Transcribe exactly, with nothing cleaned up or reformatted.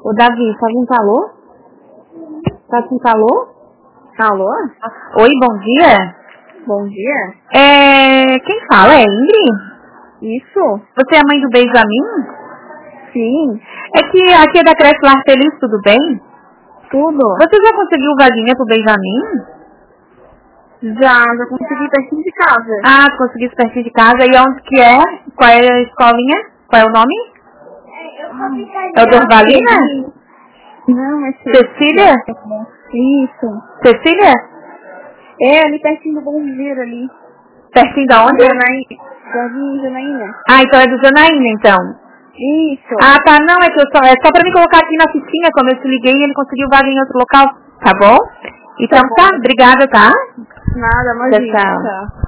Ô, Davi, tá com calor? Tá com calor? Alô? Oi, bom dia. Bom dia. É... Quem fala? É Ingrid? Isso? Você é a mãe do Benjamin? Sim. É que aqui é da creche Lar Feliz, tudo bem? Tudo? Você já conseguiu vaguinha pro Benjamin? Já, já consegui pertinho de casa. Ah, consegui pertinho de casa. E onde que é? Qual é a escolinha? Qual é o nome? É o Dorvalina? Não, é Cecília? Isso. Cecília? É, ali pertinho do Bombeiro ali. Pertinho da onde? Janaína. Jardim Janaína. Ah, então é do Janaína, então. Isso. Ah, tá. Não, é que eu só, é só pra me colocar aqui na fichinha, quando eu te liguei, ele conseguiu vaga em outro local. Tá bom? Então Tá bom. tá, obrigada, tá? Nada, imagina. Tchau, tchau. Tchau.